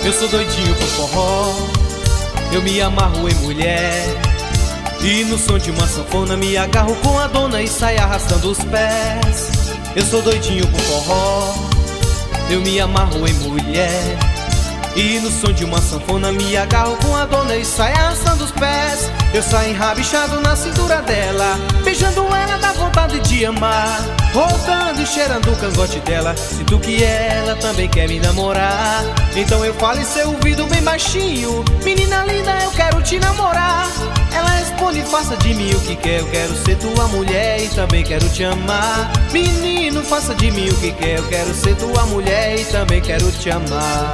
Eu sou doidinho por forró, eu me amarro em mulher, e no som de uma sanfona me agarro com a dona e saio arrastando os pés. Eu sou doidinho por forró, eu me amarro em mulher, e no som de uma sanfona me agarro com a dona e saio arrastando os pés. Eu saio enrabixado na cintura dela, beijando ela dá vontade de amar, rodando e cheirando o cangote dela. Sinto que ela também quer me namorar, então eu falo em seu ouvido bem baixinho: menina linda, eu quero te namorar. Ela responde: faça de mim o que quer, eu quero ser tua mulher e também quero te amar. Menino, faça de mim o que quer, eu quero ser tua mulher e também quero te amar.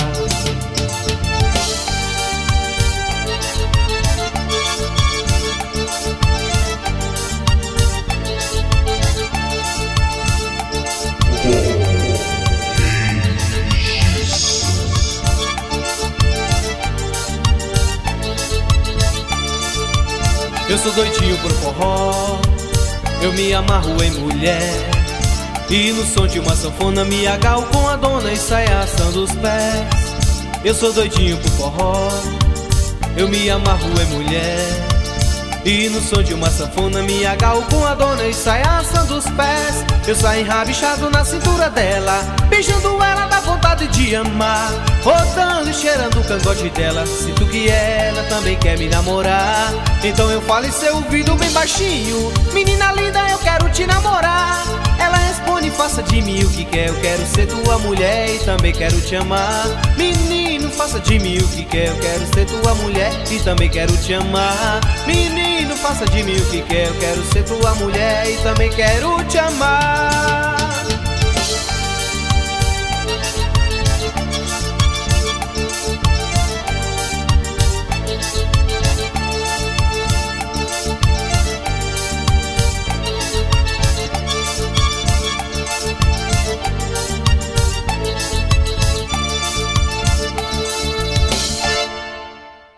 Eu sou doidinho por forró, eu me amarro em mulher, e no som de uma sanfona me agarro com a dona e saio arrastando os pés. Eu sou doidinho por forró, eu me amarro em mulher, e no som de uma sanfona me agarro com a dona e saio arrastando os pés. Eu saio enrabixado na cintura dela, beijando ela dá vontade de amar, rodando e cheirando o cangote dela. Sinto que ela também quer me namorar, então eu falo em seu ouvido bem baixinho: menina linda, eu quero te namorar. Ela responde: faça de mim o que quer, eu quero ser tua mulher e também quero te amar. Menino, faça de mim o que quer, eu quero ser tua mulher e também quero te amar. Menino, faça de mim o que quer, eu quero ser tua mulher e também quero te amar.